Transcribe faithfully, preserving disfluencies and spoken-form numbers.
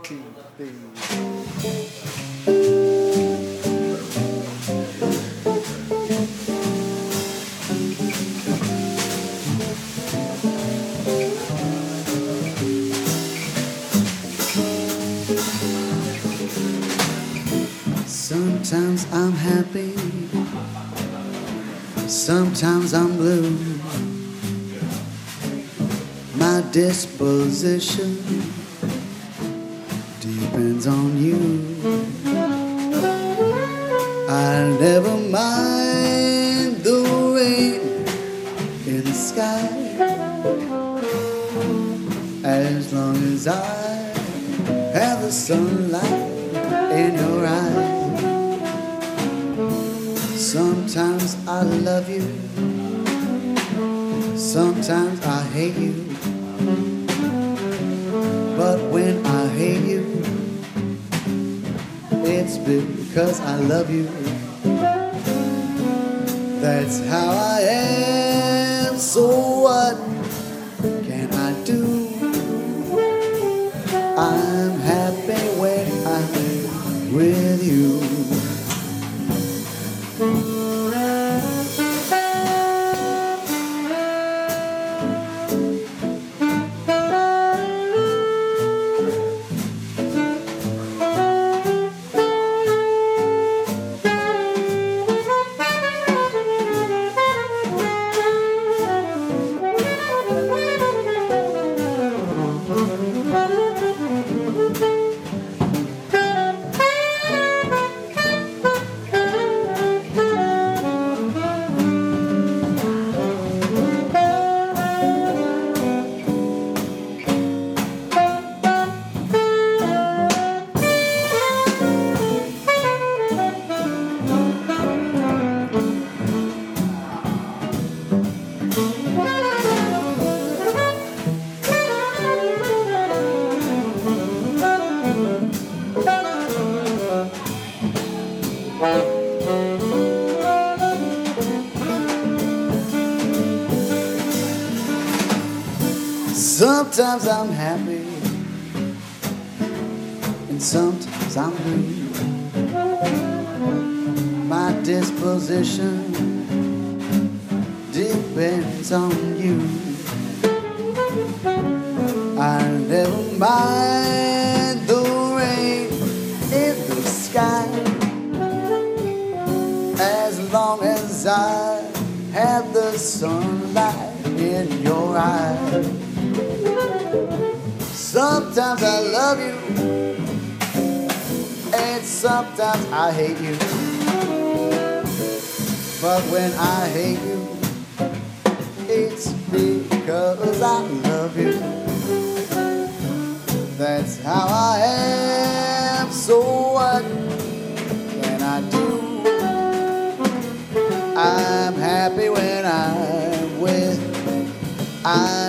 T V. Sometimes I'm happy, sometimes I'm blue. My disposition depends on you. I never mind the rain in the sky, as long as I have the sunlight in your eyes. Sometimes I love you, sometimes I hate you. But when I hate you, it's because I love you. That's how I am. So what can I do? I'm happy when I'm with you. Sometimes I'm happy, and sometimes I'm blue. My disposition depends on you. I never mind the rain in the sky, as long as I have the sunlight in your eyes. Sometimes I love you, and sometimes I hate you. But when I hate you, it's because I love you. That's how I am. So what can I do? I'm happy when I'm with. I'm